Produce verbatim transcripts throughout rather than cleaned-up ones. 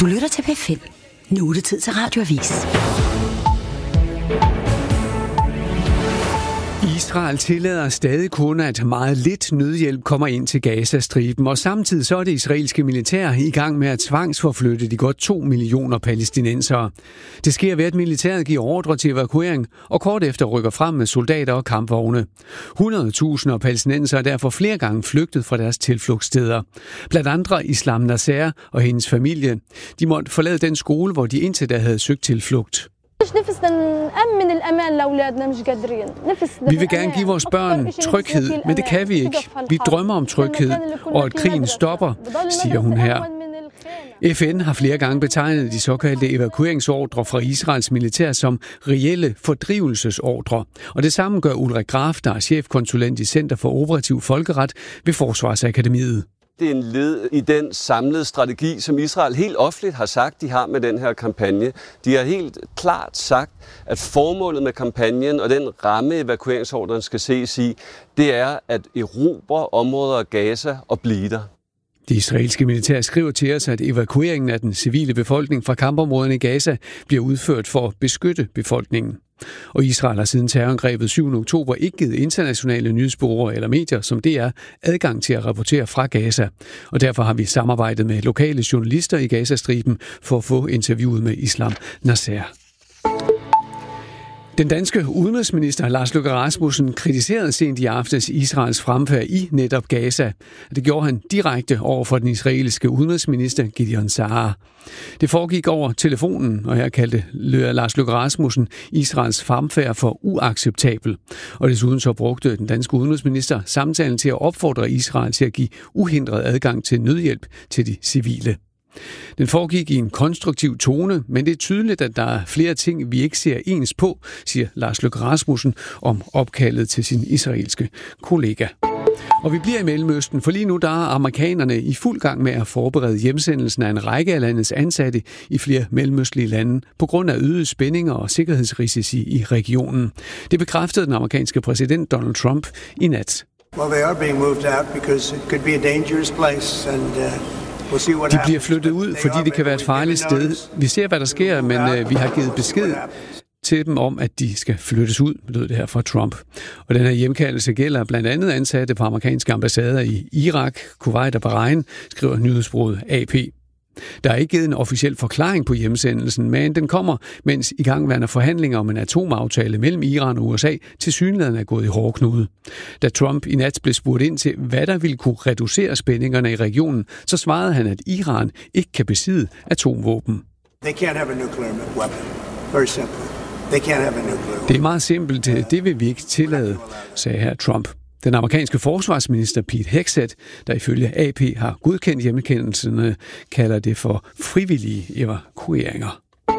Du lytter til P fem. Nu er det tid til Radioavis. Israel tillader stadig kun, at meget lidt nødhjælp kommer ind til Gazastriben, og samtidig så er det israelske militær i gang med at tvangsforflytte de godt to millioner palæstinensere. Det sker ved, at militæret giver ordre til evakuering, og kort efter rykker frem med soldater og kampvogne. hundrede tusinder palæstinensere er derfor flere gange flygtet fra deres tilflugtssteder. Blandt andre Islam Nasser og hendes familie. De måtte forlade den skole, hvor de indtil da havde søgt tilflugt. Vi vil gerne give vores børn tryghed, men det kan vi ikke. Vi drømmer om tryghed, og at krigen stopper, siger hun her. F N har flere gange betegnet de såkaldte evakueringsordre fra Israels militær som reelle fordrivelsesordre, og det samme gør Ulrik Graf, der er chefkonsulent i Center for Operativ Folkeret ved Forsvarsakademiet. Det er en led i den samlede strategi, som Israel helt offentligt har sagt, de har med den her kampagne. De har helt klart sagt, at formålet med kampagnen og den ramme, evakueringsordren skal ses i, det er at erobre områder af Gaza og blive der. Det israelske militær skriver til os, at evakueringen af den civile befolkning fra kampområderne i Gaza bliver udført for at beskytte befolkningen. Og Israel har siden terrorangrebet syvende oktober ikke givet internationale nyhedsbureauer eller medier som D R adgang til at rapportere fra Gaza. Og derfor har vi samarbejdet med lokale journalister i Gazastriben for at få interviewet med Islam Nasser. Den danske udenrigsminister Lars Løkke Rasmussen kritiserede sent i aftes Israels fremfærd i netop Gaza. Det gjorde han direkte over for den israelske udenrigsminister Gideon Sa'ar. Det foregik over telefonen, og her kaldte Lars Løkke Rasmussen Israels fremfærd for uacceptabel. Og desuden så brugte den danske udenrigsminister samtalen til at opfordre Israel til at give uhindret adgang til nødhjælp til de civile. Den foregik i en konstruktiv tone, men det er tydeligt, at der er flere ting, vi ikke ser ens på, siger Lars Løkke Rasmussen om opkaldet til sin israelske kollega. Og vi bliver i Mellemøsten, for lige nu der er amerikanerne i fuld gang med at forberede hjemsendelsen af en række af landets ansatte i flere mellemøstlige lande på grund af øgede spændinger og sikkerhedsrisici i regionen. Det bekræftede den amerikanske præsident Donald Trump i nat. Well, they are being moved out because it could be a dangerous place and uh... De bliver flyttet ud, fordi det kan være et farligt sted. Vi ser, hvad der sker, men øh, vi har givet besked til dem om, at de skal flyttes ud, lød det her fra Trump. Og den her hjemkaldelse gælder blandt andet ansatte på amerikanske ambassader i Irak, Kuwait og Bahrain, skriver nyhedsbureauet A P. Der er ikke givet en officiel forklaring på hjemsendelsen, men den kommer, mens igangværende forhandlinger om en atomaftale mellem Iran og U S A tilsyneladende er gået i hårdknude. Da Trump i nat blev spurgt ind til, hvad der ville kunne reducere spændingerne i regionen, så svarede han, at Iran ikke kan besidde atomvåben. They can't have a nuclear weapon. Very simple. They can't have a nuclear weapon. Det er meget simpelt. Det vil vi ikke tillade, sagde her Trump. Den amerikanske forsvarsminister Pete Hegseth, der ifølge A P har godkendt hjemkendelserne, kalder det for frivillige evakueringer.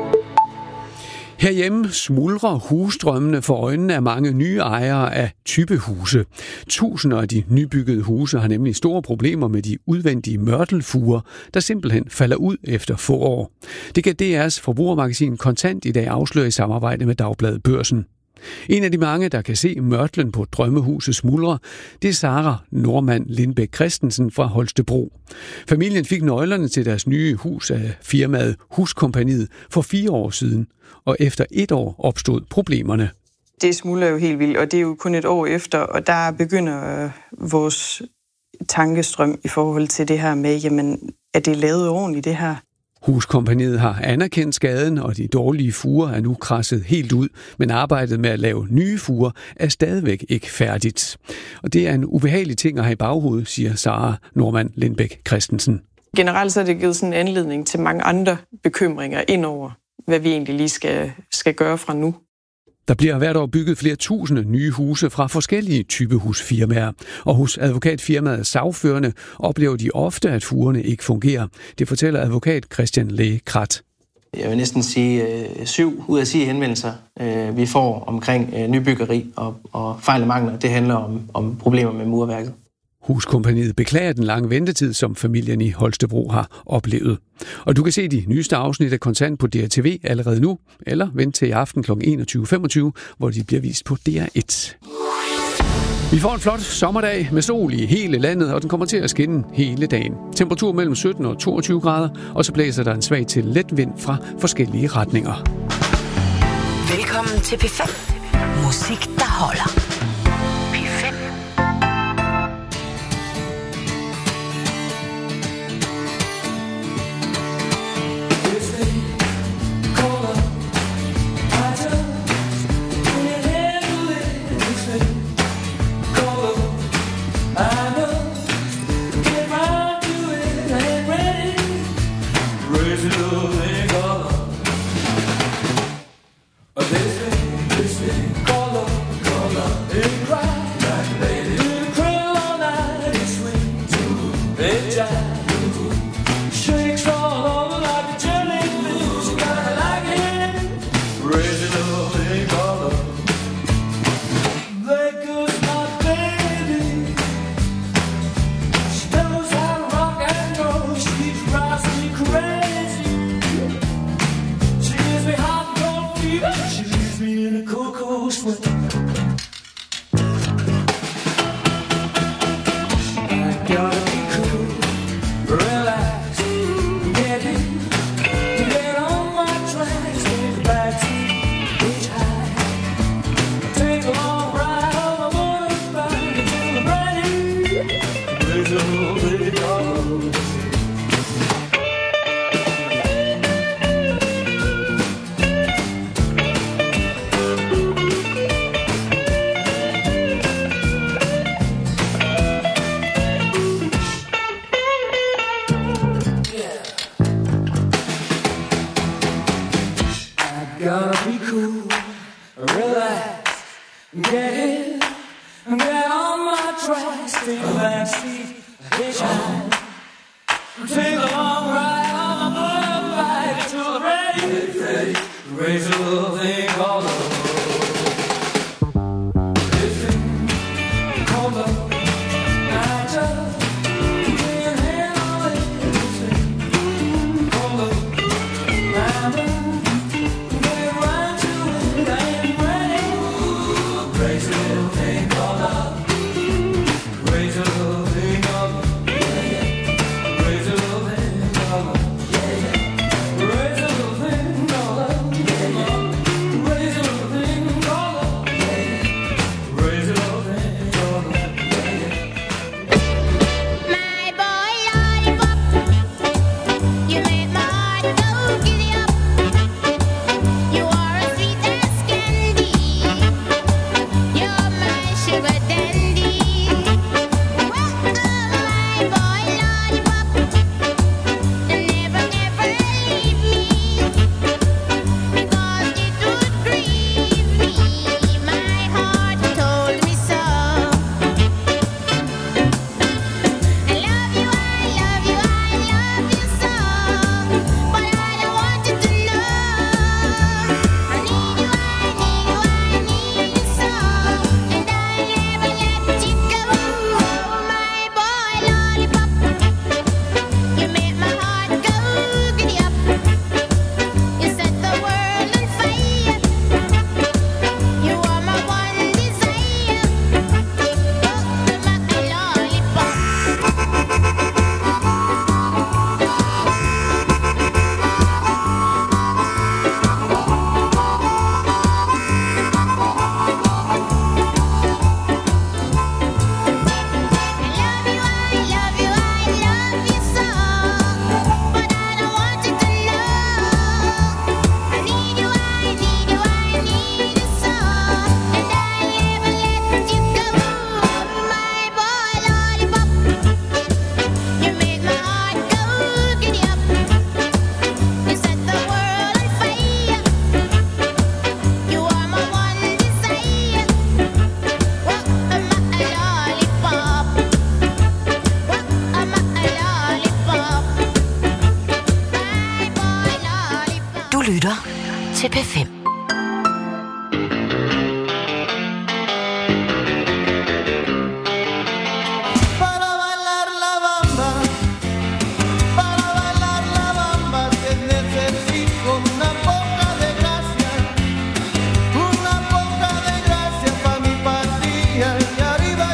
Herhjemme smuldrer husdrømmene for øjnene af mange nye ejere af typehuse. Tusinder af de nybyggede huse har nemlig store problemer med de udvendige mørtelfuger, der simpelthen falder ud efter få år. Det kan D R's forbrugermagasin Kontant i dag afsløre i samarbejde med Dagbladet Børsen. En af de mange, der kan se mørtlen på drømmehuset smuldre, det er Sara Normand Lindbæk Christensen fra Holstebro. Familien fik nøglerne til deres nye hus af firmaet Huskompagniet for fire år siden, og efter et år opstod problemerne. Det smuldrer jo helt vildt, og det er jo kun et år efter, og der begynder vores tankestrøm i forhold til det her med, jamen, er det lavet ordentligt det her? Huskompagniet har anerkendt skaden, og de dårlige fuger er nu kradset helt ud, men arbejdet med at lave nye fuger er stadigvæk ikke færdigt. Og det er en ubehagelig ting at have i baghovedet, siger Sara Normand Lindbæk Christensen. Generelt så er det givet sådan en anledning til mange andre bekymringer indover, hvad vi egentlig lige skal, skal gøre fra nu. Der bliver hvert år bygget flere tusinde nye huse fra forskellige typehusfirmaer, og hos advokatfirmaet Sagførende oplever de ofte, at fugerne ikke fungerer. Det fortæller advokat Christian Læge Krat. Jeg vil næsten sige øh, syv ud af ti henvendelser, øh, vi får omkring øh, nybyggeri og, og fejl og mangler. Det handler om, om problemer med murværket. Huskompagniet beklager den lange ventetid, som familien i Holstebro har oplevet. Og du kan se de nyeste afsnit af Kontant på D R T V allerede nu, eller vent til i aften kl enogtyve femogtyve, hvor de bliver vist på D R et. Vi får en flot sommerdag med sol i hele landet, og den kommer til at skinne hele dagen. Temperatur mellem sytten og toogtyve grader, og så blæser der en svag til let vind fra forskellige retninger. Velkommen til P fem. Musik, der holder. P fem. lytter til P fem. Arriba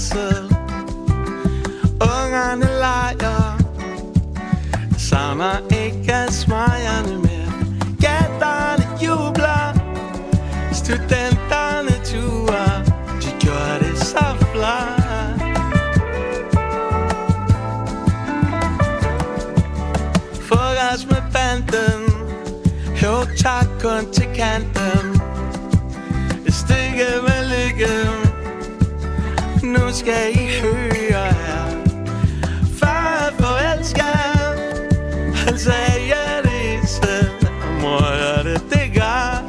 længsel. Ungerne leger, savner ikke af smøgerne mere. Gætterne jubler, studenterne turer, de gør det så flot. Frokost med banden, jo tak kun til kanten. Et stykke med lykke, nu skal I høre her. Far er forelsket, han sagde ja det selv, og mor er det, det gør.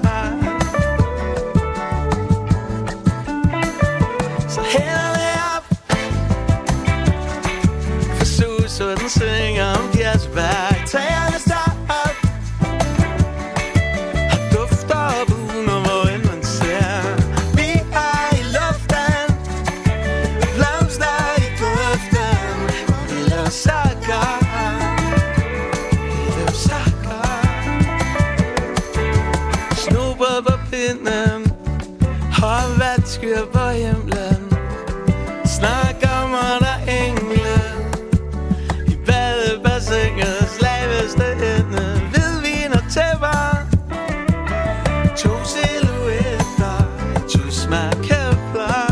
Så hælder det op, for suser den synger om kirsebær. Tagerne står op, og dufter og buner, hvor end man ser. Vi er i luften, blomster i grøften, vi laver sakker, vi laver sakker. Snuber på pinden, og vatskyer på himlen. Snakker om der engle i badebassinet, laveste ende, hvidvin og tæpper. To silhuetter, to smag kæbler.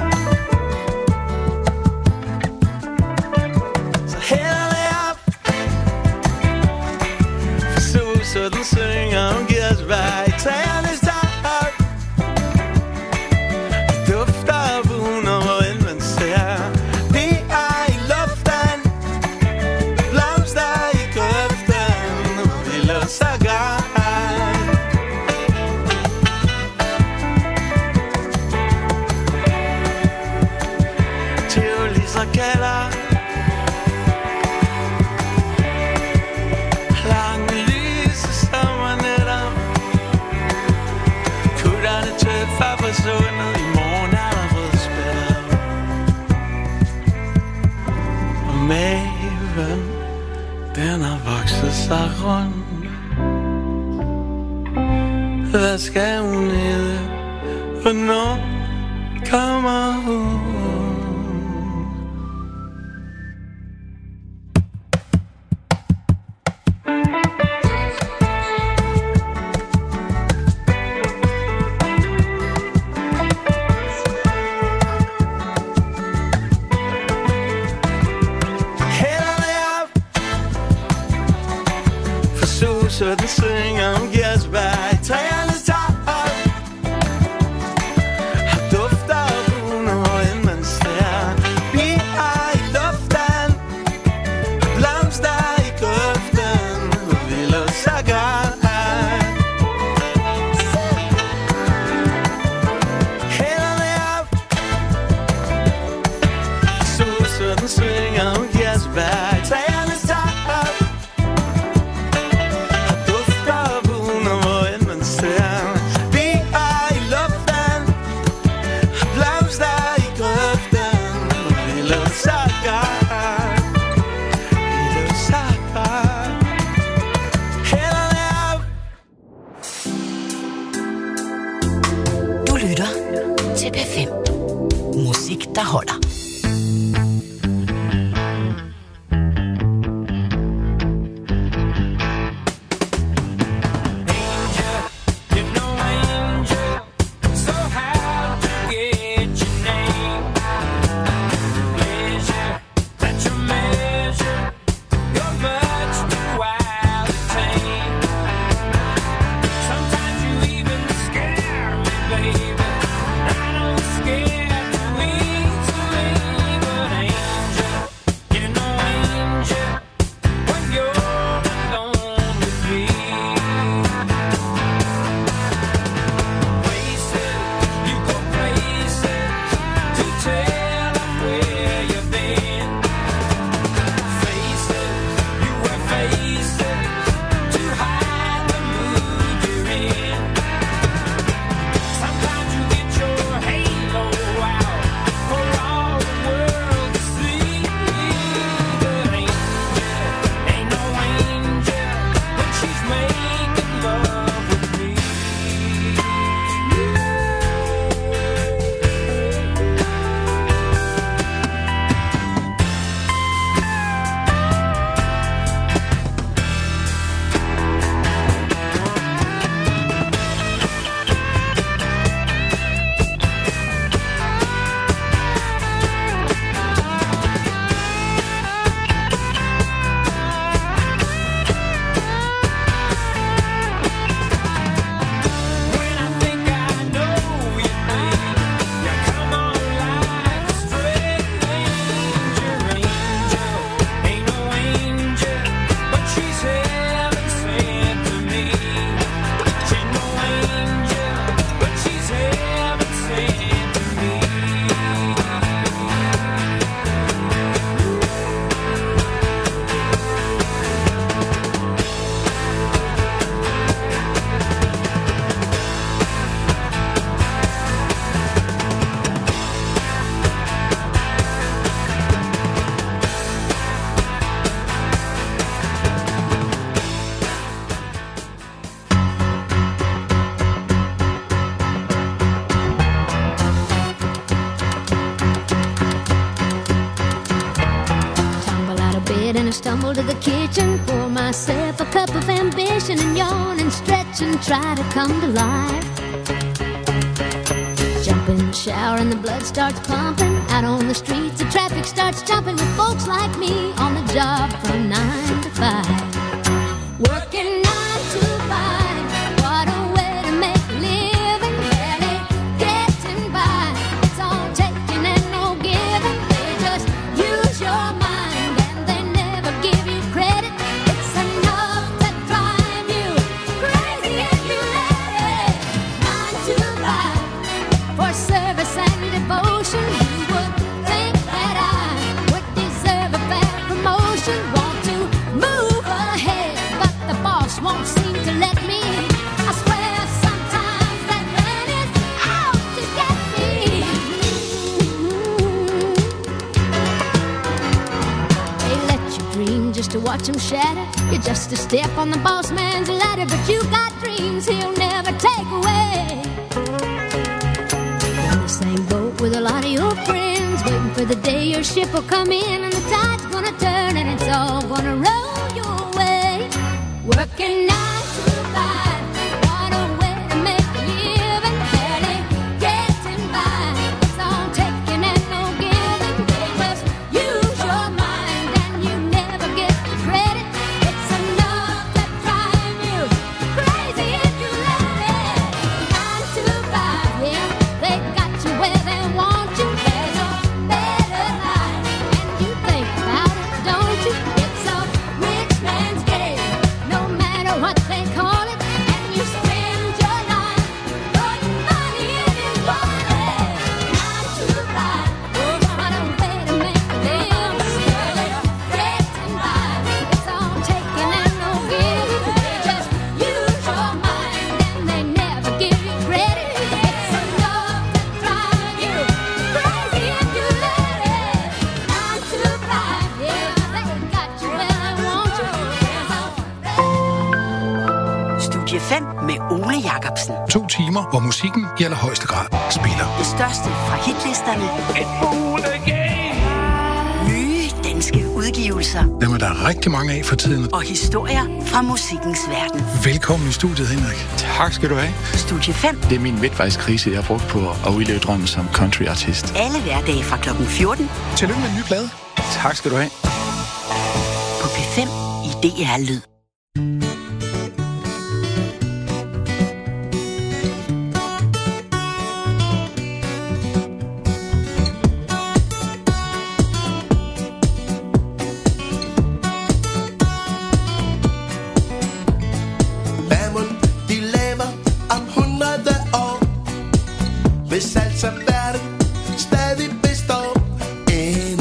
Så hælder det op, for suser den synger om kirsebær. I tagerne står op, dufter og buner, hvor end man ser. Vi er i luften, blomster i grøften, vi laver sakker. Tivolis raketter, lange lyse sommernætter. Kutterne tødt for forsvundet, i morgen er der fået spiller. Og maven, den har vokset sig rund. Hvad skal hun hedde? Hvornår kommer hun? Så den synger om kirsebær. I træerne står op, og dufter og buner, hvor end man ser. Vi er i luften, blomster i grøften, vi laver sakker. Hænderne op, så den synger om kirsebær. I træerne står op, til P fem. Musik, der holder. Baby, I don't scare too easily. kitchen, pour myself a cup of ambition and yawn and stretch and try to come to life. Jump in the shower and the blood starts pumping. Out on the streets, the traffic starts jumping with folks like me on the job from nine to five. Working nine to five, what a way to make a living. Barely getting by, it's all taking and no giving. They just use your mind and they never give you credit. It's enough to drive you crazy if you let it. Nine to five, for service and devotion. You would think that I would deserve a fair promotion. Want to move ahead, but the boss won't seem to let me. I swear sometimes that man is out to get me. They let you dream just to watch him shatter. You're just a step on the boss man's ladder, but you got dreams he'll never take away. You're in the same boat with a lot of your friends, waiting for the day your ship will come in and the tide's gonna turn and it's all gonna roll your way. Working nine to five, what a way to make a living. Barely getting by, it's all taking and no giving. They just use your mind and you never get the credit. It's enough to drive you crazy if you let it. Nine to five, yeah, they got you where they want you. There's a better life, and you think about it, don't you? It's a rich man's game, no matter what they call it. And you spend your life putting money in his wallet. Nine to five, what a way to make a living. Barely getting by, it's all taking and no giving. They just use your mind and they never give you credit. It's enough to drive you crazy if you let it. Nine to five, yeah, they got you where they want you. Studie fem med Ole Jacobsen. To timer, hvor musikken i allerhøjeste grad spiller. Det største fra hitlisterne. Nye danske udgivelser. Dem er der rigtig mange af for tiden. Og historier fra musikkens verden. Velkommen i studiet, Henrik. Tak skal du have. Studie fem. Det er min midtvejskrise, jeg har brugt på at udleve drømmen som countryartist. Alle hverdage fra klokken fjorten. Tillykke med en ny plade. Tak skal du have. På P fem i D R Lyd. Hvad mon de laver om hundrede år, hvis altså verden stadig består endnu?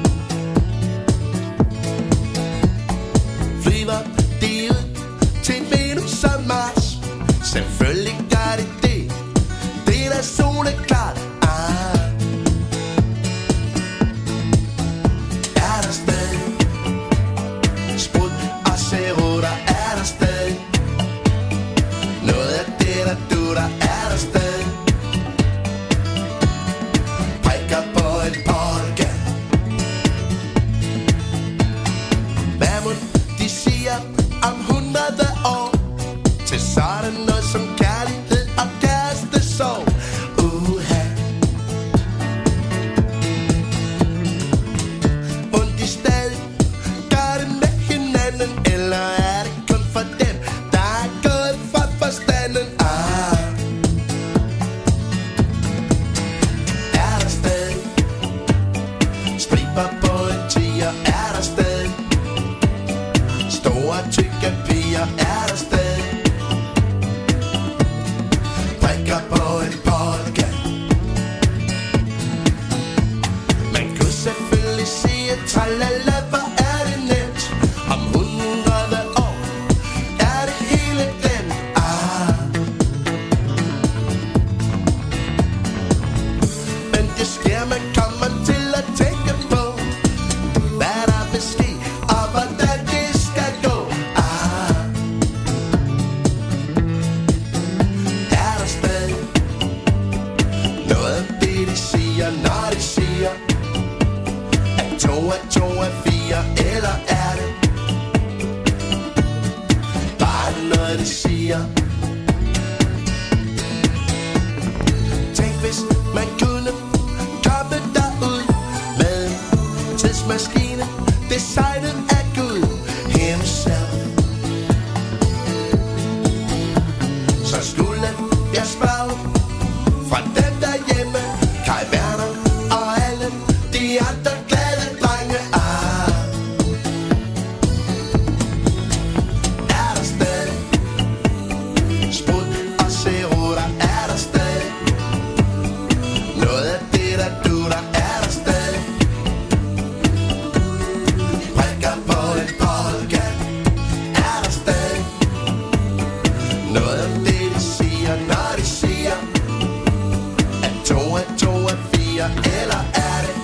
Flyver de ud til Venus og Mars? Selvfølgelig gør de det, det er da soleklart. Ah. Er der stadig sprut og cerutter? Er der stadig noget af det, der dutter? Er der stadig prikker på en polka? Hvad må de siger om hundrede år til sådan noget som kærlighed og kærestesorg? Uha. Og de stadig gør det med hinanden, eller er det kun for dem, der er gået fra forstanden? Ah. Er der stadig striber på en tiger? Er der stadig store tykke piger? Er der stadig noget de siger. Tænk hvis man kunne komme derud med en tidsmaskine designet af Gud himself. Så skulle jeg spørge fra dem derhjemme, Kai Werner og alle de andre glade drenge. Ah, er der stadig sprut og cerutter? Er der stadig noget af det der dutter? Er der stadig prikker på en polka? Er der stadig noget af det de siger, når de siger at to er to er fire? Eller er det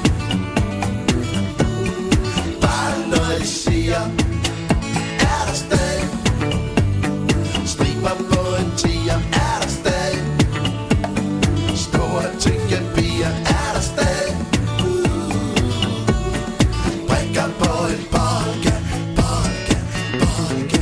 bare noget de siger? Er der stadig striber på en tiger? Er der stadig store tykke piger? Er der stadig prikker på en polka? Polka, polka,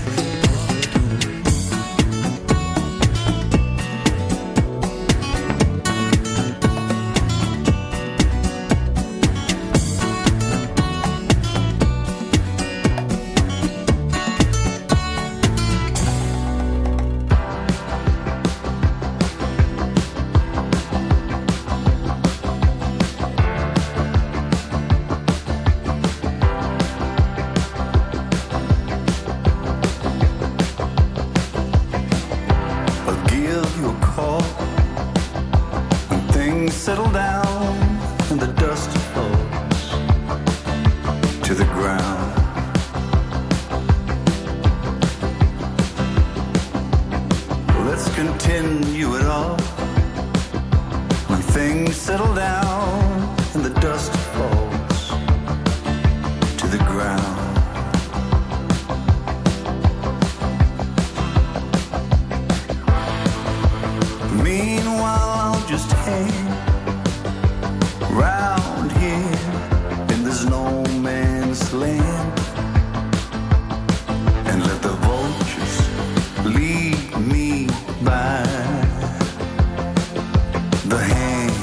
I'll give you a call when things settle down and the dust falls to the ground. Let's continue it all when things settle down and the dust falls to the ground. Meanwhile, I'll just hang round here in this no man's land and let the vultures lead me by the hand.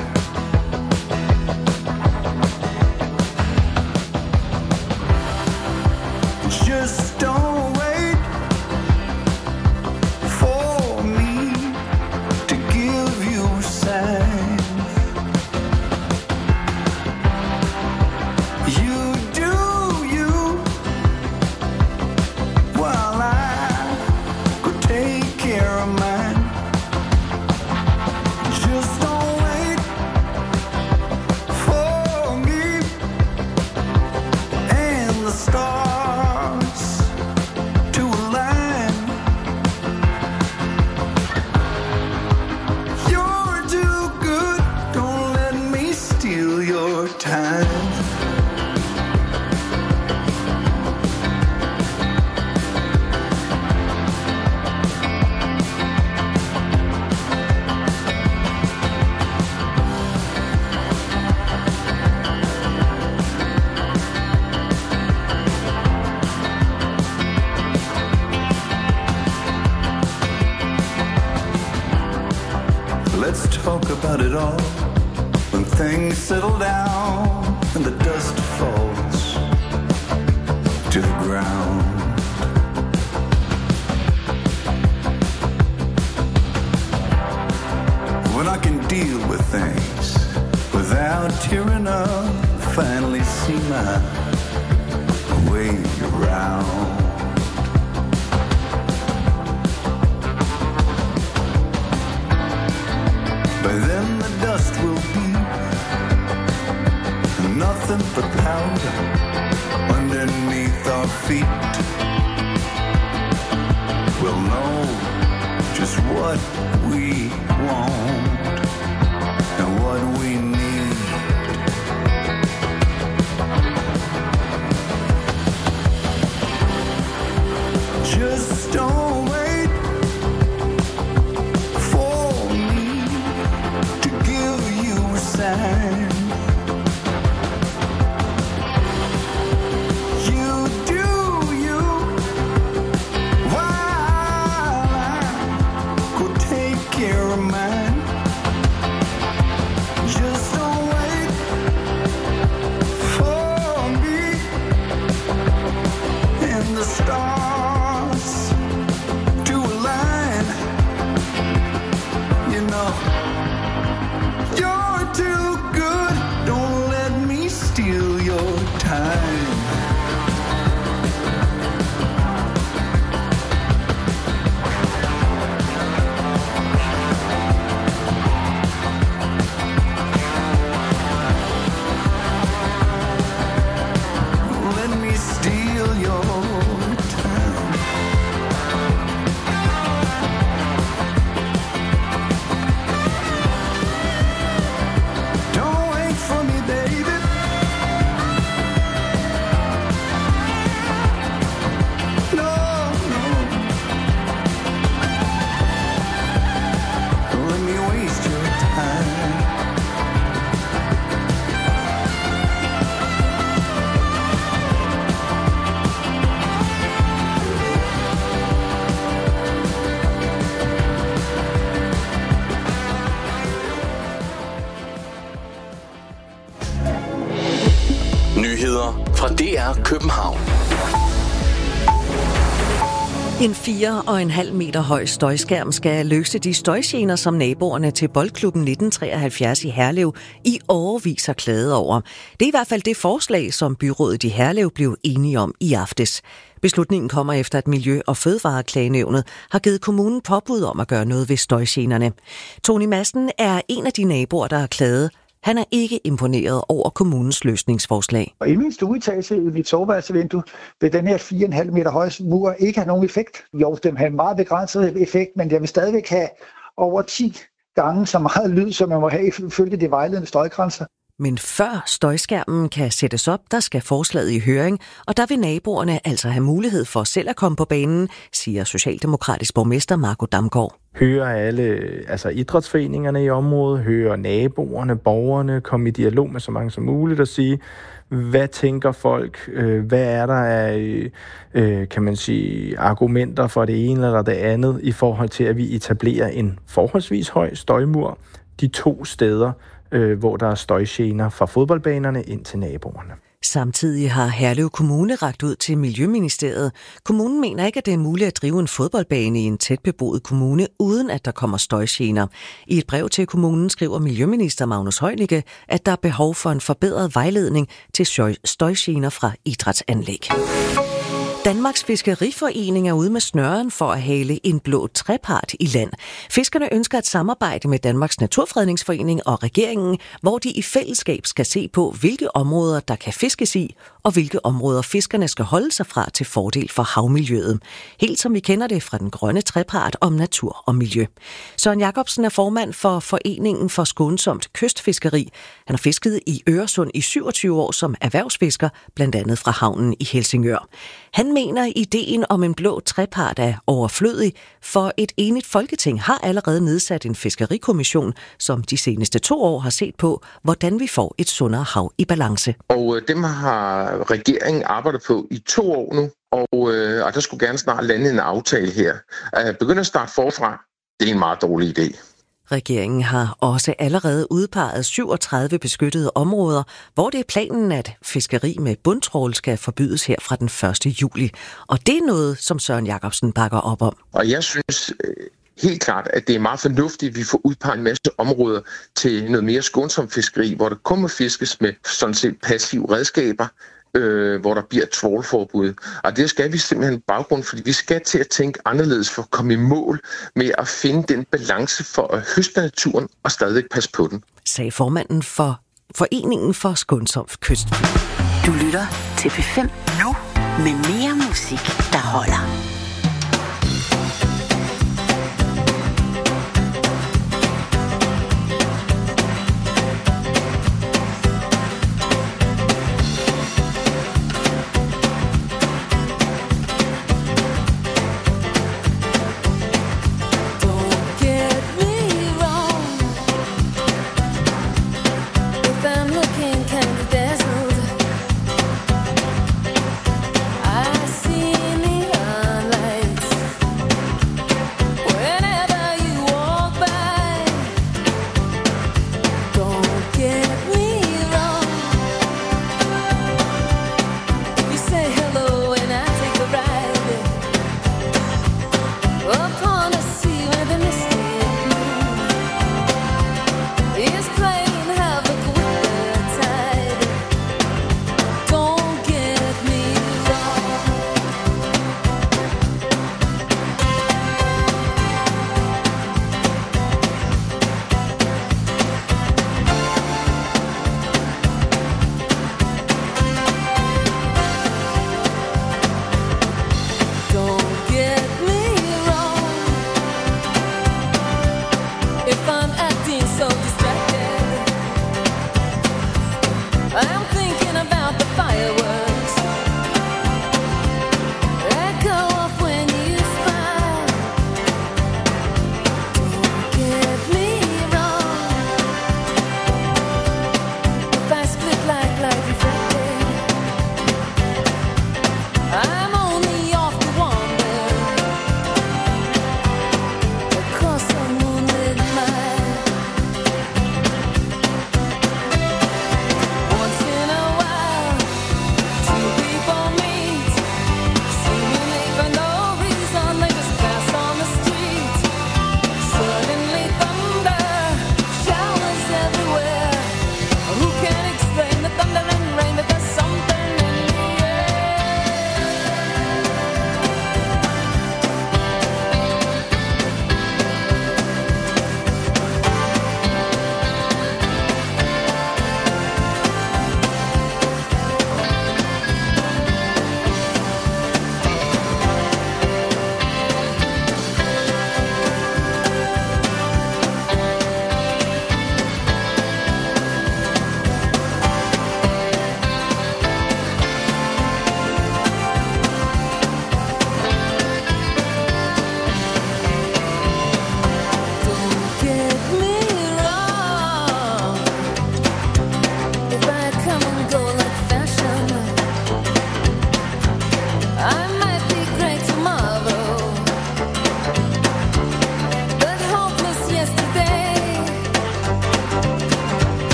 Just don't wait for me to give you signs. You do you while I go take care of mine. Just don't wait for me and the stars to align. You're too good, don't let me steal your time. Let's talk about it all when things settle down and the dust falls to the ground. When I can deal with things without tearing up, finally see my way around. By then the dust will be nothing but powder underneath our feet. We'll know just what we want and what we need. Just don't wait for me to give you a sign. You do you while fra D R København. En fire og en halv meter høj støjskærm skal løse de støjgener, som naboerne til Boldklubben nitten treoghalvfjerds i Herlev i årevis har klaget over. Det er i hvert fald det forslag, som byrådet i Herlev blev enige om i aftes. Beslutningen kommer efter, at Miljø- og Fødevareklagenævnet har givet kommunen påbud om at gøre noget ved støjgenerne. Tony Madsen er en af de naboer, der har klaget. Han er ikke imponeret over kommunens løsningsforslag. Og i min stueetage i mit soveværelsevindue vil den her fire komma fem meter høje mur ikke have nogen effekt. Jo, den har en meget begrænset effekt, men jeg vil stadigvæk have over ti gange så meget lyd, som man må have ifølge de vejledende støjgrænser. Men før støjskærmen kan sættes op, der skal forslaget i høring, og der vil naboerne altså have mulighed for selv at komme på banen, siger socialdemokratisk borgmester Marco Damgaard. Hører alle altså idrætsforeningerne i området, hører naboerne, borgerne, komme i dialog med så mange som muligt og sige, hvad tænker folk, hvad er der af, kan man sige, argumenter for det ene eller det andet i forhold til, at vi etablerer en forholdsvis høj støjmur de to steder, hvor der er støjgener fra fodboldbanerne ind til naboerne. Samtidig har Herlev Kommune rakt ud til Miljøministeriet. Kommunen mener ikke, at det er muligt at drive en fodboldbane i en tæt beboet kommune, uden at der kommer støjgener. I et brev til kommunen skriver Miljøminister Magnus Heunicke, at der er behov for en forbedret vejledning til støjgener fra idrætsanlæg. Danmarks Fiskeriforening er ude med snøren for at hale en blå trepart i land. Fiskerne ønsker et samarbejde med Danmarks Naturfredningsforening og regeringen, hvor de i fællesskab skal se på, hvilke områder der kan fiskes i, og hvilke områder fiskerne skal holde sig fra til fordel for havmiljøet. Helt som vi kender det fra den grønne trepart om natur og miljø. Søren Jacobsen er formand for Foreningen for Skånsomt Kystfiskeri. Han har fisket i Øresund i syvogtyve år som erhvervsfisker, blandt andet fra havnen i Helsingør. Han mener, ideen om en blå trepart er overflødig, for et enigt folketing har allerede nedsat en fiskerikommission, som de seneste to år har set på, hvordan vi får et sundere hav i balance. Og dem har regeringen arbejdet på i to år nu, og, øh, og der skulle gerne snart lande en aftale her. At begynde at starte forfra, det er en meget dårlig idé. Regeringen har også allerede udpeget syvogtredive beskyttede områder, hvor det er planen, at fiskeri med bundtrawl skal forbydes her fra den første juli. Og det er noget, som Søren Jacobsen bakker op om. Og jeg synes helt klart, at det er meget fornuftigt, at vi får udpeget en masse områder til noget mere skånsomt fiskeri, hvor der kun må fiskes med sådan set passive redskaber, øh, hvor der bliver et trawlforbud. Og det skal vi simpelthen baggrund, fordi vi skal til at tænke anderledes for at komme i mål med at finde den balance for at høste naturen og stadig passe på den. Sagde formanden for Foreningen for Skånsomt Kystfiskeri. Du lytter til P fem nu med mere musik, der holder. I see neon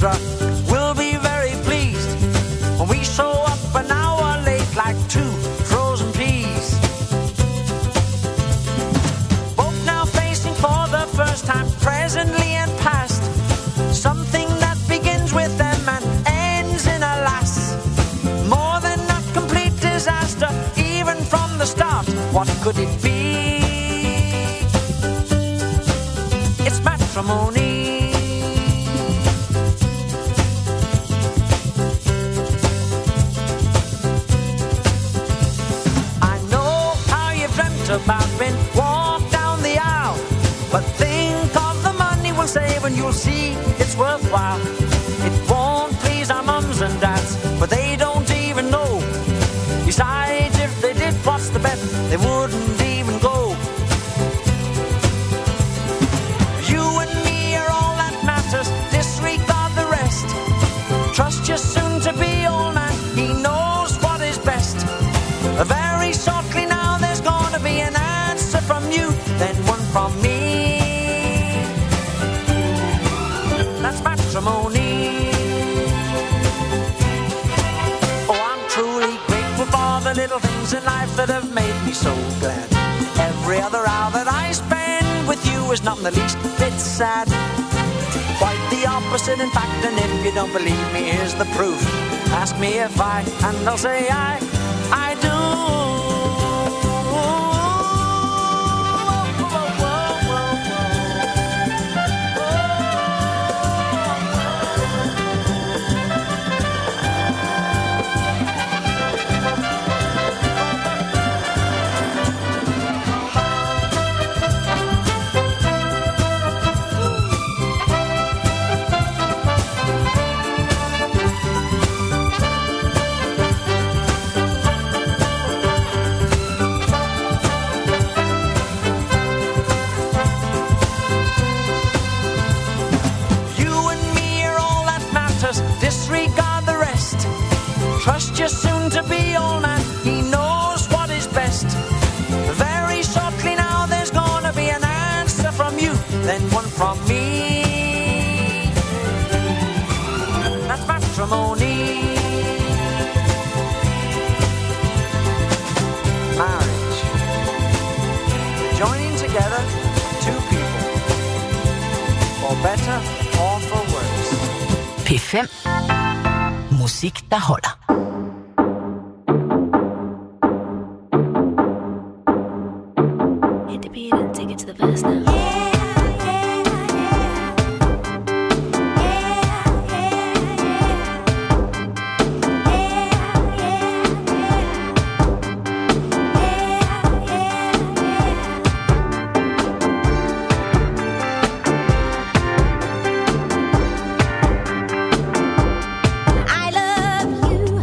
Sandra will be very pleased when we show up an hour late like two frozen peas. Both now facing for the first time, presently and past, something that begins with them and ends in a lass. More than a complete disaster, even from the start. What could it be? It's matrimony. I know how you've dreamt about being walked down the aisle, but think of the money we'll save and you'll see it's worthwhile. It won't please our mums and dads, but they don't even know. Besides, if they did, what's the bet? They wouldn't even go. You and me are all that matters, disregard the rest. Trust your soon-to-be old man, he knows what is best. Very shortly now there's gonna be an answer from you, then one from me. That's matrimony. Oh, I'm truly grateful for the little things in life that have made me so glad. Every other hour that I spend with you is not in the least bit sad. Quite the opposite, in fact, and if you don't believe me, here's the proof. Ask me if I, and I'll say I, I do. Disregard the rest. Trust your soon-to-be old man, he knows what is best. Very shortly now there's gonna be an answer from you, then one from me. That's matrimony. Marriage. Joining together two people, for better or for worse. P fem. Musik, der holder. Hit the beat and take it to the verse now. I love you.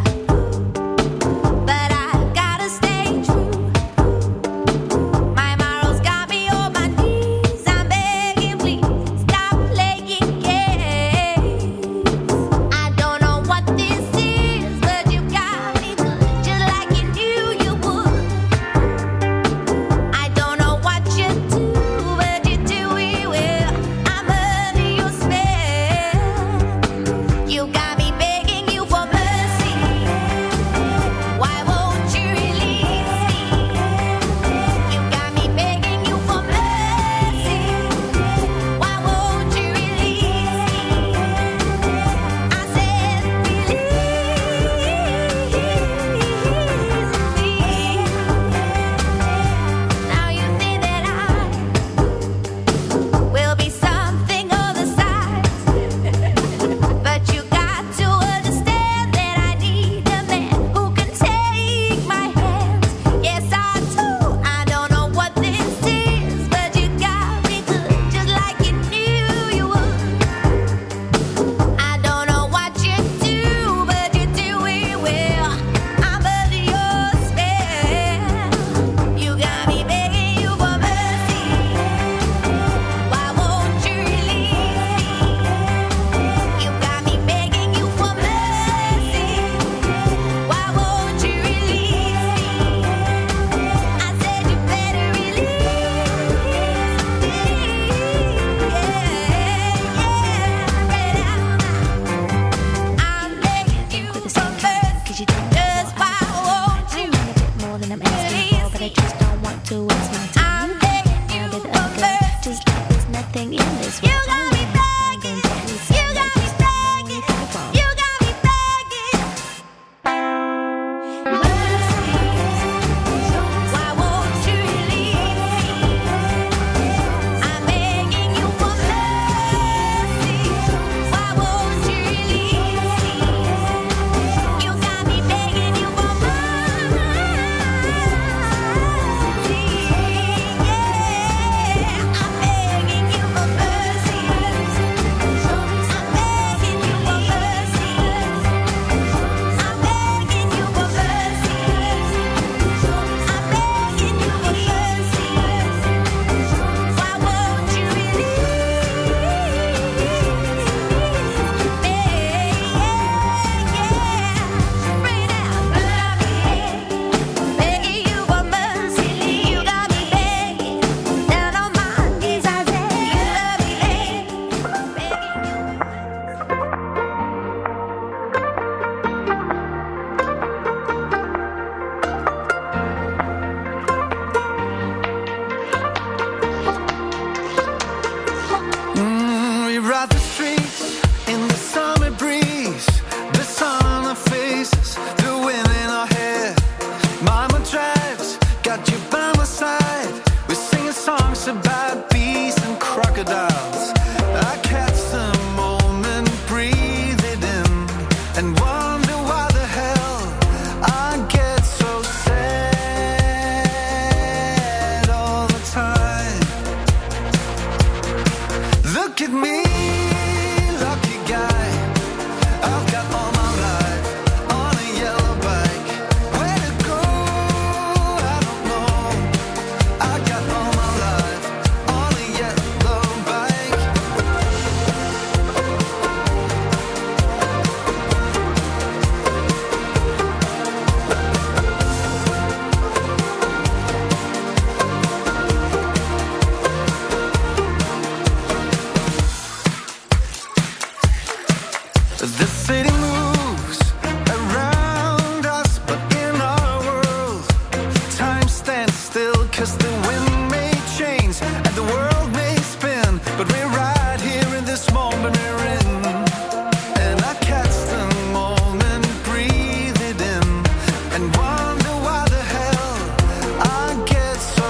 The city moves around us, but in our world, time stands still, 'cause the wind may change and the world may spin, but we're right here in this moment we're in. And I catch the moment, breathe it in, and wonder why the hell I get so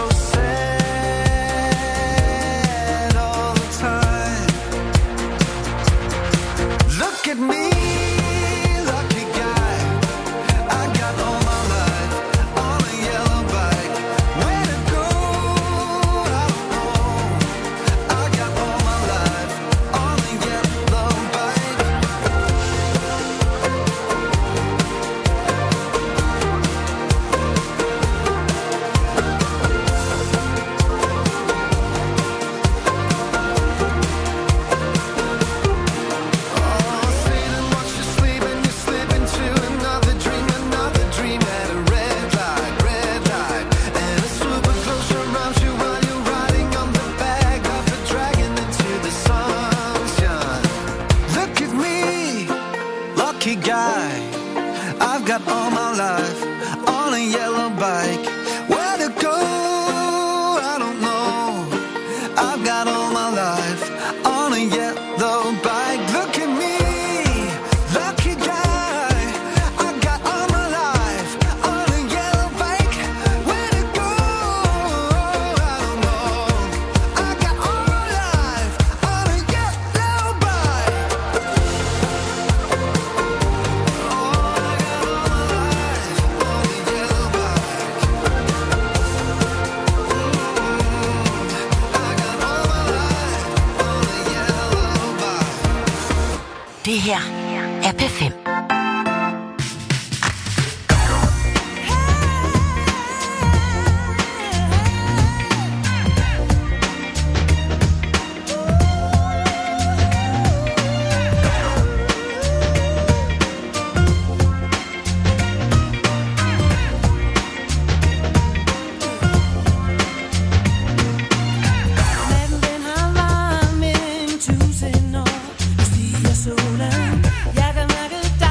sad all the time. Look at me, lucky guy. I got all my life on a yellow bike. Where to go, I don't know. I got all my life on a yellow bike. Oh, Satan, watch you sleep and you slip into another dream, another dream at a red light, red light. And a super close around you while you're riding on the back of a dragon into the sunshine. Look at me, lucky guy. I've got all my life on a yellow bike. Where to go, I don't know. I've got all my life on a yellow bike. Look at me, lucky guy. I've got all my life on a yellow bike. Where to go, I don't know. I got all my life on a yellow bike. Det her er P fem. Natten har varmet en tusind år. Du stiger solen, jeg kan mærke dig.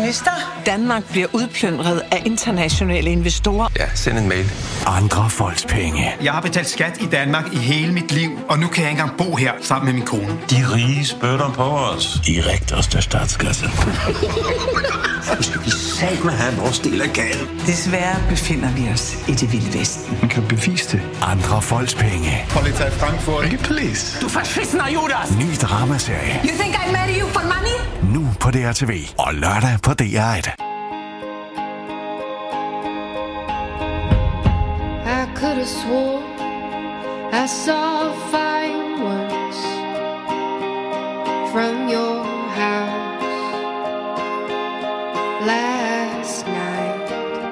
minister. Danmark bliver udplyndret af internationale investorer. Ja, send en mail. Andre folks penge. Jeg har betalt skat i Danmark i hele mit liv, og nu kan jeg ikke engang bo her sammen med min kone. De rige spytter på os. I rigtigste statskasse. Nu skal vi satme have vores del af gaden. Desværre befinder vi os i det vilde vesten. Man kan bevise det. Andre folks penge. Polizei Frankfurt. Ikke please. Du verschissener Judas! Ny dramaserie. You think I marry you for money? Nu på D R T V og lørdag på D R et. I could have swore I saw fireworks from your house last night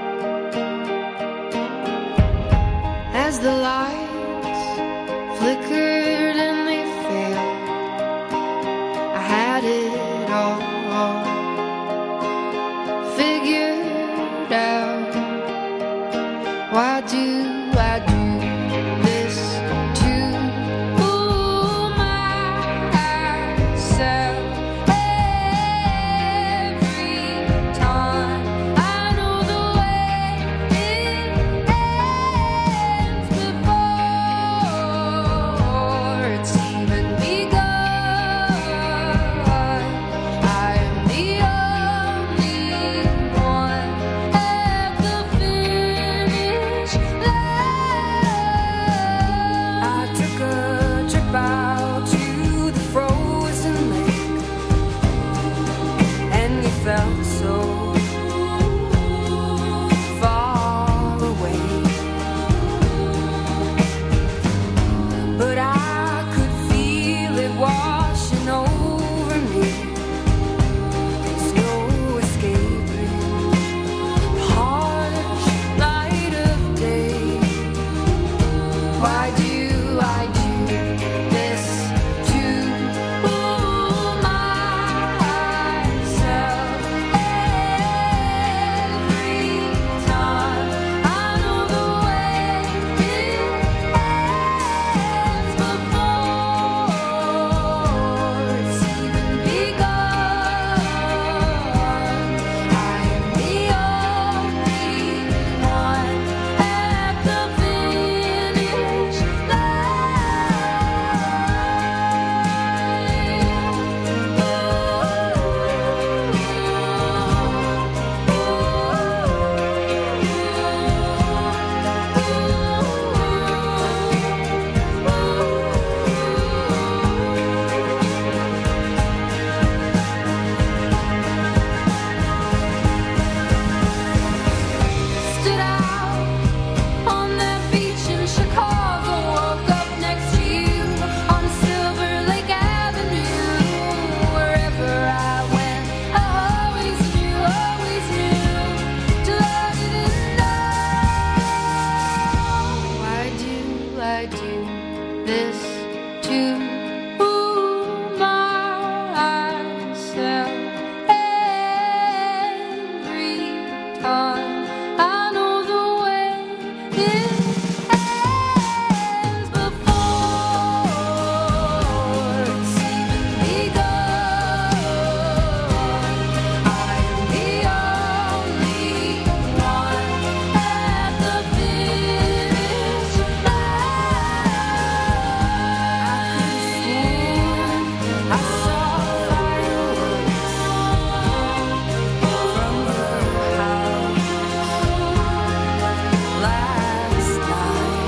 as the lights flickered and they failed. I had it all figured out. Why do I do this to myself every time? I know the way it ends before it's even begun. I am the only one at the finish line. I took a trip out to the frozen lake, and you felt so far away, but I could feel it washing over me. There's no escaping harsh light of day. Why do I do this to myself every time? I know the way it ends before it's even begun. I am the only one at the finish stood out on that beach in Chicago, woke up next to you on Silver Lake Avenue. Wherever I went, I always knew, always knew to love you and know. Why do I do this to myself every time? I know the way it ends before it's even begun. I am the only one at the finish line. I could have sworn I saw fireworks from your house last night.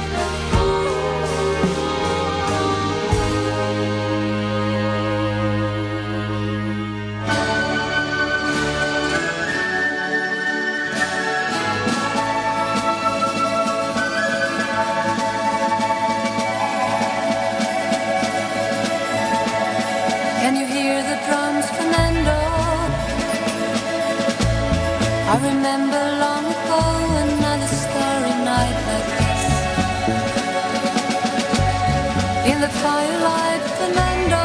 Can you hear the drums, Fernando? I remember long ago another starry night like this. In the firelight, Fernando,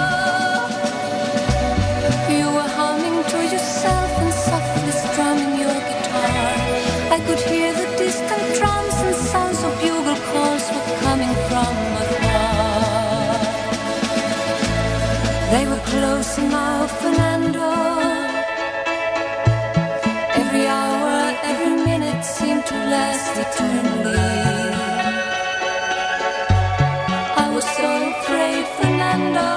you were humming to yourself and softly strumming your guitar. I could hear the distant drums and sounds of bugle calls were coming from afar. They were close enough, Fernando, eternally. I was so afraid, Fernando.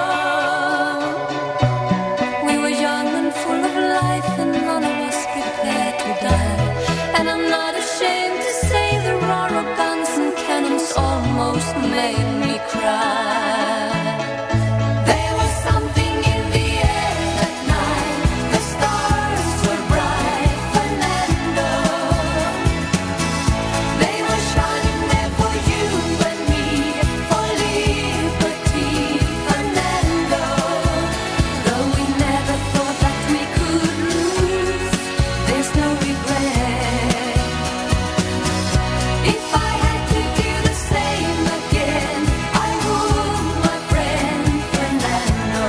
We were young and full of life, and none of us prepared to die. And I'm not ashamed to say the roar of guns and cannons almost made me cry. There was something in the air that night. The stars were bright, Fernando. They were shining there for you and me, for liberty, Fernando. Though we never thought that we could lose, there's no regret. If I had to do the same again, I would, my friend Fernando.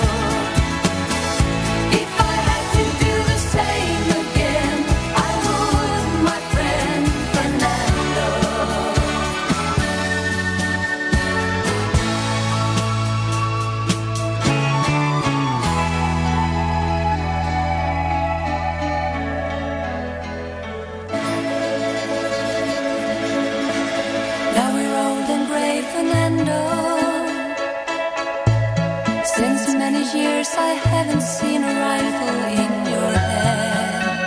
If I had to do the same again, I would, my friend Fernando. Now we're old and gray, Fernando. Since many years I haven't seen a rifle in your hand.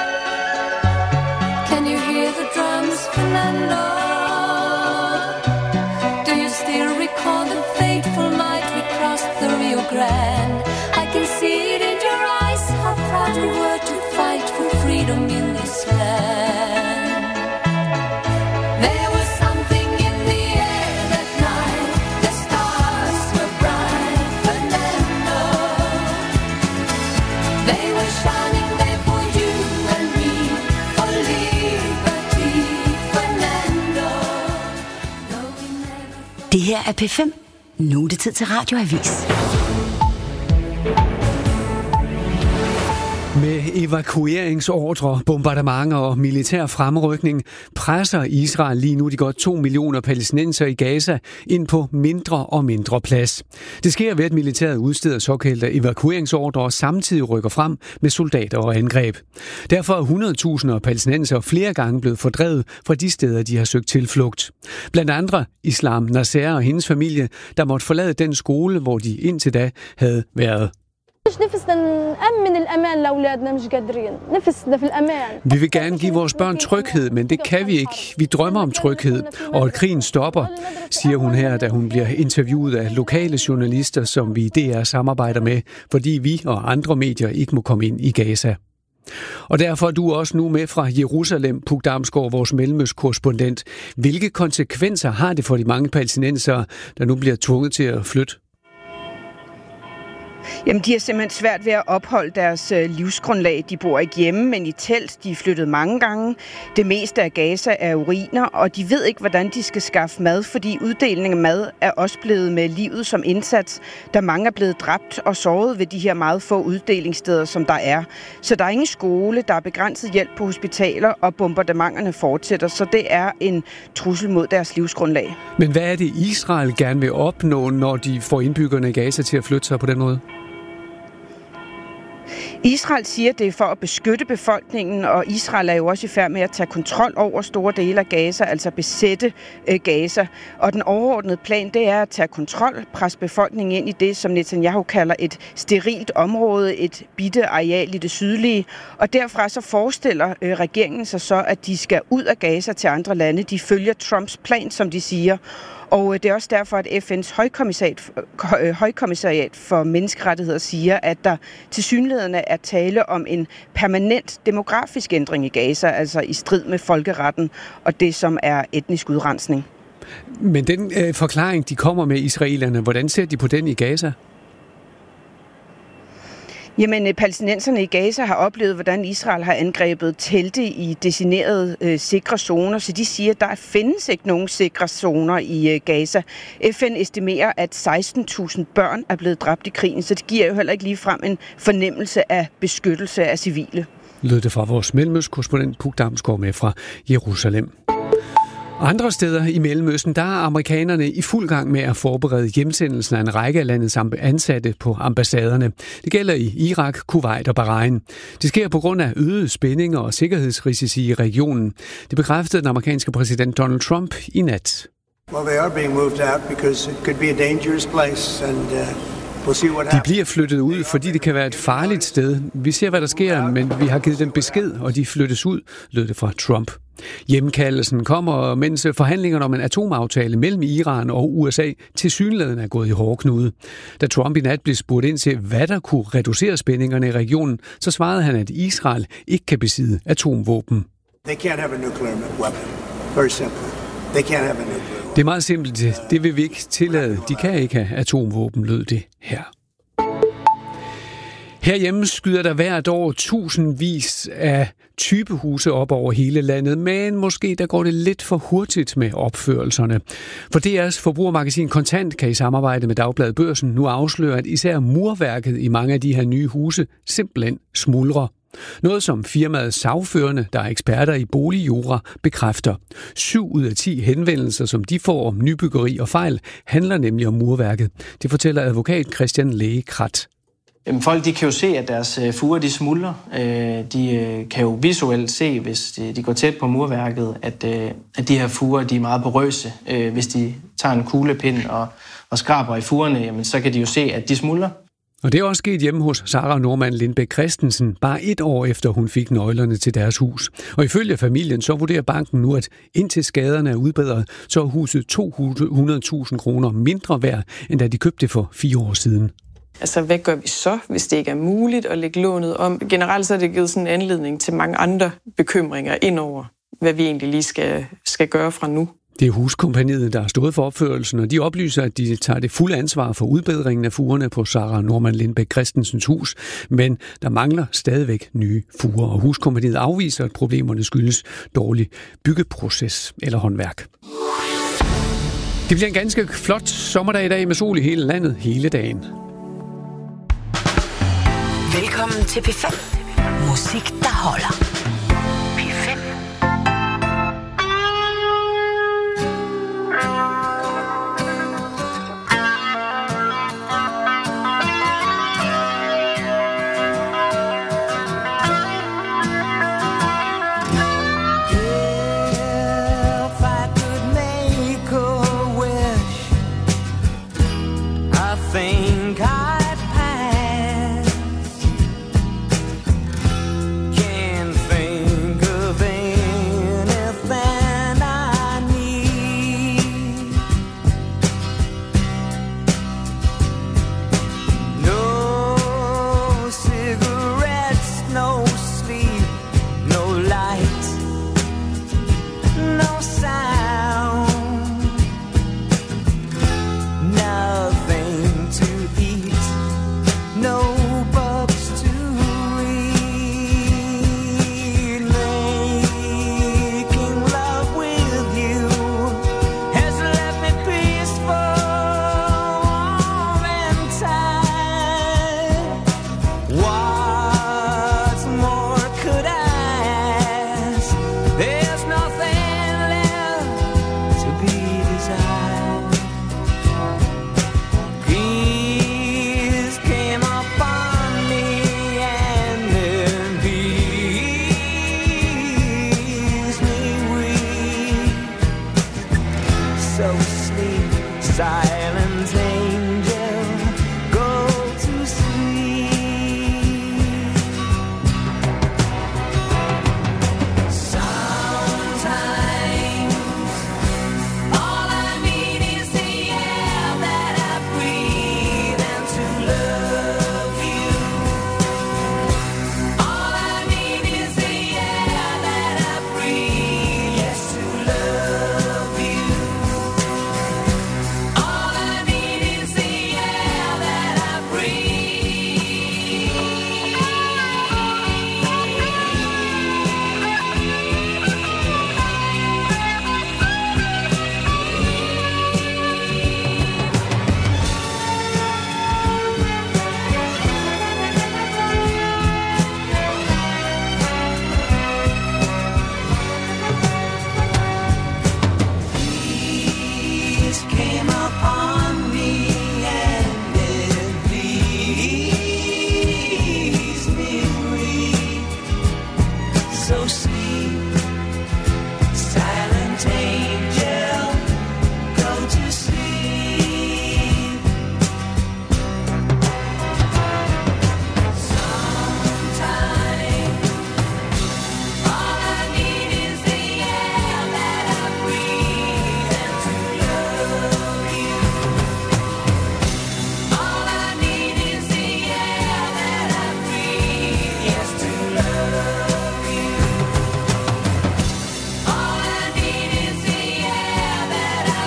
Can you hear the drums, Fernando? Do you still recall the fateful night we crossed the Rio Grande? I can see it in your eyes, how proud you were to fight for freedom in this land. There was something in the air that night. The stars were bright, Fernando. They were shining there for you and me, for liberty, Fernando. Det her er P fem. Nu er det tid til Radioavis. Med evakueringsordre, bombardementer og militær fremrykning presser Israel lige nu de godt to millioner palæstinenser i Gaza ind på mindre og mindre plads. Det sker ved, at militæret udsteder såkaldte evakueringsordre og samtidig rykker frem med soldater og angreb. Derfor er hundredtusinder af palæstinenser flere gange blevet fordrevet fra de steder, de har søgt tilflugt. Blandt andre Islam Nasser og hendes familie, der måtte forlade den skole, hvor de indtil da havde været. Vi vil gerne give vores børn tryghed, men det kan vi ikke. Vi drømmer om tryghed, og at krigen stopper, siger hun her, da hun bliver interviewet af lokale journalister, som vi i D R samarbejder med, fordi vi og andre medier ikke må komme ind i Gaza. Og derfor er du også nu med fra Jerusalem, Puk Damsgaard, vores mellemøstkorrespondent. Hvilke konsekvenser har det for de mange palæstinensere, der nu bliver tvunget til at flytte? Jamen, de har simpelthen svært ved at opholde deres livsgrundlag. De bor ikke hjemme, men i telt. De er flyttet mange gange. Det meste af Gaza er uriner, og de ved ikke, hvordan de skal skaffe mad, fordi uddelingen af mad er også blevet med livet som indsats, da mange er blevet dræbt og såret ved de her meget få uddelingssteder, som der er. Så der er ingen skole, der er begrænset hjælp på hospitaler, og bombardementerne fortsætter, så det er en trussel mod deres livsgrundlag. Men hvad er det, Israel gerne vil opnå, når de får indbyggerne i Gaza til at flytte sig på den måde? Israel siger, at det er for at beskytte befolkningen, og Israel er jo også i færd med at tage kontrol over store dele af Gaza, altså besætte øh, Gaza. Og den overordnede plan, det er at tage kontrol, presse befolkningen ind i det, som Netanyahu kalder et sterilt område, et bitte areal i det sydlige. Og derfra så forestiller øh, regeringen sig så, at de skal ud af Gaza til andre lande. De følger Trumps plan, som de siger. Og det er også derfor, at F N's højkommissariat, højkommissariat for menneskerettigheder siger, at der tilsyneladende er tale om en permanent demografisk ændring i Gaza, altså i strid med folkeretten og det, som er etnisk udrensning. Men den øh, forklaring, de kommer med israelerne, hvordan ser de på den i Gaza? Jamen, palæstinenserne i Gaza har oplevet, hvordan Israel har angrebet telte i designerede øh, sikre zoner, så de siger, at der findes ikke nogen sikre zoner i øh, Gaza. F N estimerer, at seksten tusind børn er blevet dræbt i krigen, så det giver jo heller ikke ligefrem en fornemmelse af beskyttelse af civile. Lød det fra vores mellemøstkorrespondent Puk Damsgaard med fra Jerusalem. Andre steder i Mellemøsten, der er amerikanerne i fuld gang med at forberede hjemsendelsen af en række af landets ansatte på ambassaderne. Det gælder i Irak, Kuwait og Bahrain. Det sker på grund af øgede spændinger og sikkerhedsrisici i regionen. Det bekræftede den amerikanske præsident Donald Trump i nat. Well, they are being moved out because it could be a dangerous place, and uh, we'll see what happens. De bliver flyttet ud, fordi det kan være et farligt sted. Vi ser, hvad der sker, men vi har givet dem besked, og de flyttes ud, lød det fra Trump. Hjemkaldelsen kommer, mens forhandlingerne om en atomaftale mellem Iran og U S A tilsyneladende er gået i hårdknude. Da Trump i nat blev spurgt ind til, hvad der kunne reducere spændingerne i regionen, så svarede han, at Israel ikke kan besidde atomvåben. They can't have a nuclear weapon. Very simple. They can't have a nuclear. Det er meget simpelt. Det vil vi ikke tillade. De kan ikke have atomvåben, lød det her. Herhjemme skyder der hvert år tusindvis af typehuse op over hele landet, men måske der går det lidt for hurtigt med opførelserne. For D R's forbrugermagasin Kontant kan i samarbejde med Dagbladet Børsen nu afsløre, at især murværket i mange af de her nye huse simpelthen smuldrer. Noget som firmaet Sagførende, der er eksperter i boligjura, bekræfter. Syv ud af ti henvendelser, som de får om nybyggeri og fejl, handler nemlig om murværket. Det fortæller advokat Christian Læge Krat. Folk de kan jo se, at deres fuger de smuldrer. De kan jo visuelt se, hvis de går tæt på murværket, at, at de her fuger de er meget porøse. Hvis de tager en kuglepind og, og skraber i fugerne, jamen, så kan de jo se, at de smuldrer. Og det er også sket hjemme hos Sarah Norman Lindbæk Christensen, bare et år efter hun fik nøglerne til deres hus. Og ifølge familien, så vurderer banken nu, at indtil skaderne er udbedret, så er huset to hundrede tusind kroner mindre værd, end da de købte det for fire år siden. Altså, hvad gør vi så, hvis det ikke er muligt at lægge lånet om? Generelt så er det givet sådan en anledning til mange andre bekymringer indover, hvad vi egentlig lige skal, skal gøre fra nu. Det er huskompaniet, der har stået for opførelsen, og de oplyser, at de tager det fulde ansvar for udbedringen af fugerne på Sarah Norman Lindbæk Christensens hus, men der mangler stadigvæk nye fuger, og huskompaniet afviser, at problemerne skyldes dårlig byggeproces eller håndværk. Det bliver en ganske flot sommerdag i dag med sol i hele landet hele dagen. Velkommen til P fem. Musik, der holder. P fem. Can't no sleep. Silent angel, go to sleep. Sometime, all I need is the air that I breathe and to love you. All I need is the air that I breathe, yes, to love you. All I need is the air that I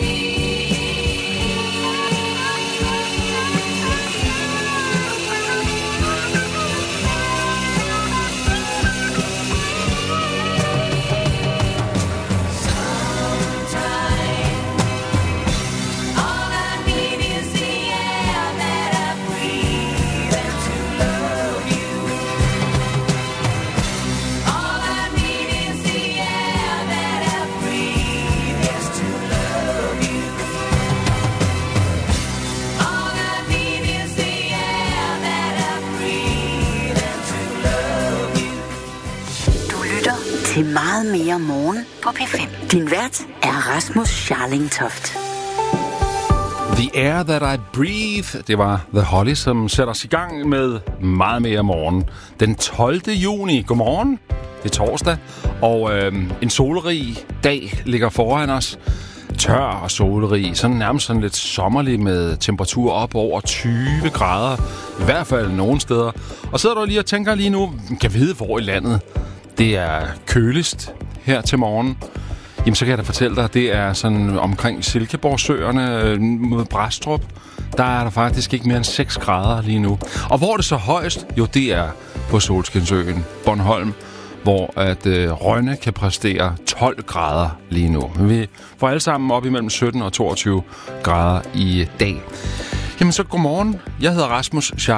til meget mere morgen på P fem. Din vært er Rasmus Scharling-Toft. The Air That I Breathe, det var The Holly, som sætter os i gang med meget mere morgen. Den tolvte juni, godmorgen, det er torsdag, og øh, en solrig dag ligger foran os. Tør og solrig, sådan nærmest sådan lidt sommerlig med temperatur op over tyve grader, i hvert fald nogle steder. Og sidder du lige og tænker lige nu, kan vide hvor i landet det er køligst her til morgen. Jamen, så kan jeg da fortælle dig, det er sådan omkring Silkeborgsøerne mod Brædstrup. Der er der faktisk ikke mere end seks grader lige nu. Og hvor er det så højst? Jo, det er på Solskinsøen, Bornholm, hvor at øh, Rønne kan præstere tolv grader lige nu. Men vi får alle sammen op imellem sytten og toogtyve grader i dag. Jamen så godmorgen. Jeg hedder Rasmus Scharling.